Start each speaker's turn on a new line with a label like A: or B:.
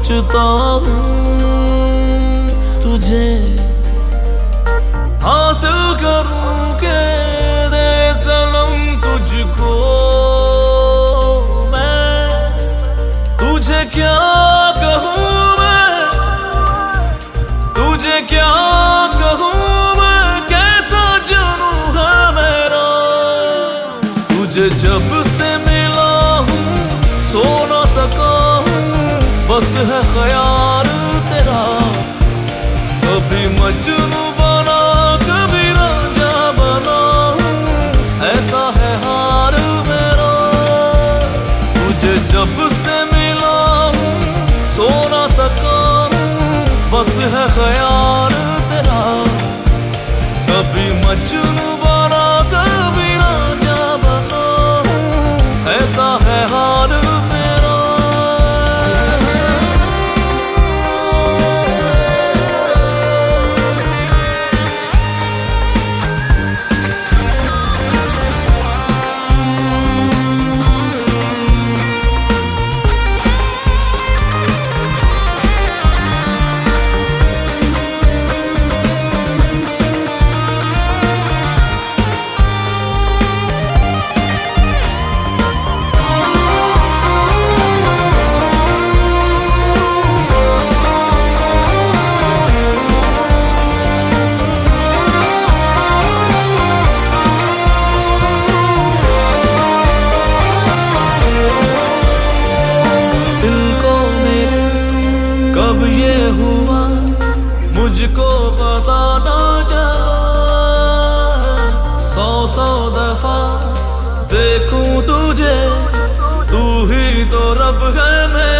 A: सोचता हूँ तुझे हासिल करूँ के दे सनम तुझको मैं तुझे क्या कहूँ मैं तुझे क्या कहूँ मैं कैसा जुनूं है मेरा तुझे जब से मिला हूँ सो न सका हूँ बस है ख्याल तेरा कभी मजनू बना कभी राजा बना हूँ ऐसा है हाल मेरा तुझे जब से मिला हूँ सो न सका हूँ बस है ख्याल तेरा कभी मजनू बना कभी राजा बना हूँ ऐसा है हाल मेरा कब ये हुआ मुझको पता ना चला सौ दफा देखूं तुझे तू ही तो रब है मेरा